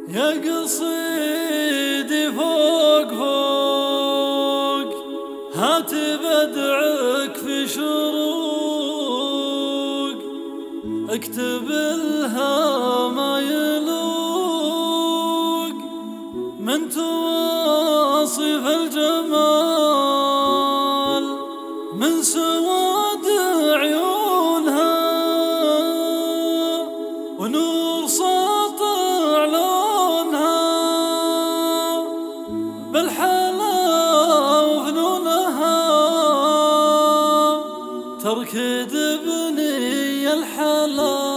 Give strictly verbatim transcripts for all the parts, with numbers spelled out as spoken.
يا قصيدي فوق فوق هات بدعك في شروق، اكتب لها ما يلوق من تواصف الجمال، من سواد عيونها ونور ساطع لونها، بالحلا وفنونها تركض بني الحلال.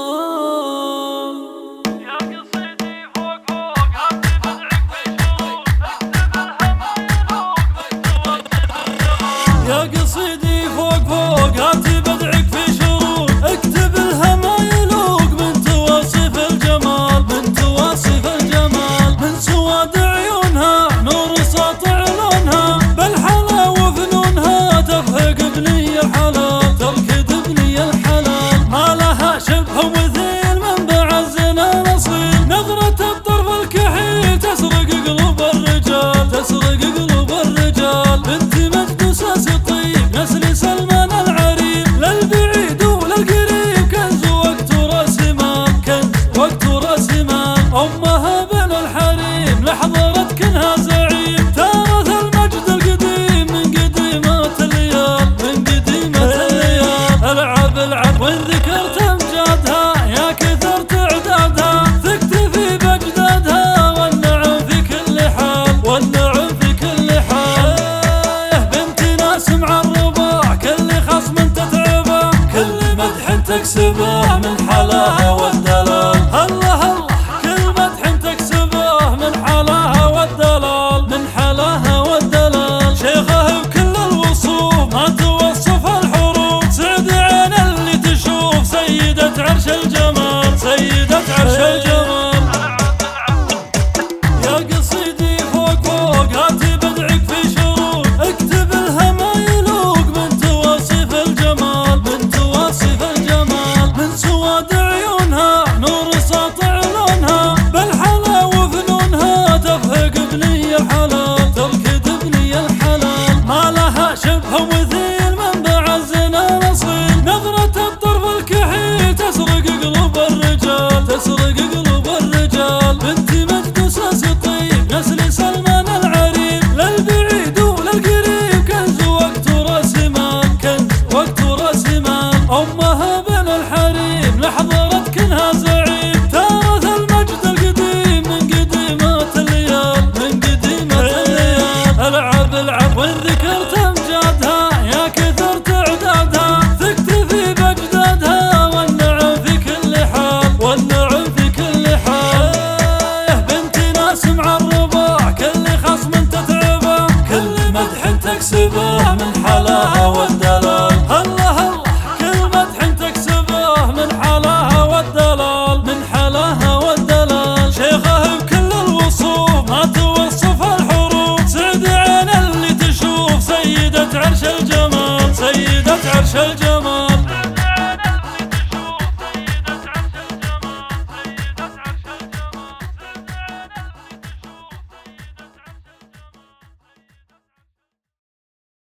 يا قصيدي فوق فوق هات بدعك في شروق، اكتب لها ما يلوق من تواصف الجمال. يا قصيدي فوق فوق هات بدعك في شروق، اكتب لها ما يلوق من تواصف الجمال، من تواصف الجمال، من سواد عيونها نور ساطع لونها، بالحلا وفنونها تفهق بني الحلال، تركض بني الحلال، ما لها شبه ومثيل من بعزنا نصيل، نظرة الطرف الكحيل تسرق قلوب الرجال، تسرق قلوب الرجال، بنت مجد ساس الطيب نسل سلمان العريب، للبعيد وللقريب كنز وقت راس مال، كنز وقت راس مال، امها بين الحريم لحضرت كنها زعيم، تارث المجد القديم من قديمات الليال، من قديمات الليال، العب العب وان ذكرت امجادها يا كثر تعدادها، تكتفي باجدادها والنعم في كل حال، والنعم في كل حال. بنت ناس مع الرباع كل خصم تتعبه، كل مدح تكسبه من حلاها والدلال، الله الله كل مدح تكسبه من حلاها والدلال، من حلاها والدلال، شيخه بكل الوصوف ما توصف الحروف، سعد عين اللي تشوف سيدة عرش الجمال، سيدة عرش الجمال. يا قصيدي فوق فوق هات بدعك في شروق، اكتب لها ما يلوق من تواصف الجمال، من تواصف الجمال، من سواد عيونها نور ساطع لونها، بالحلا وفنونها تفهق بني الحلال، تركض بني الحلال، ما لها شبه ومثيل من بعزنا نصيل، نظرة الطرف الكحيل تسرق قلوب الرجال، تسرق قلوب الرجال، بنت مجد ساس الطيب نسل سلمان العريب، للبعيد وللقريب كنز وقت راس مال، كنز وقت راس مال، امها بين الحريم لحضرت كنها زعيم، تارث المجد القديم من قديمات الليال، من قديمات الليال، العب العب وان ذكرت امجادها يا كثر تعدادها، تكتفي باجدادها والنعم في كل حال، والنعم في كل حال. بنت ناس مع الرباع كل خصم تتعبه، كل مدح تكسبه من حلاها والدلال، الله الله كل مدح تكسبه من حلاها والدلال، من حلاها والدلال، شيخه بكل الوصوف ما توصف الحروف، سعد عين اللي تشوف سيدة عرش الجمال، سيدة عرش الجمال.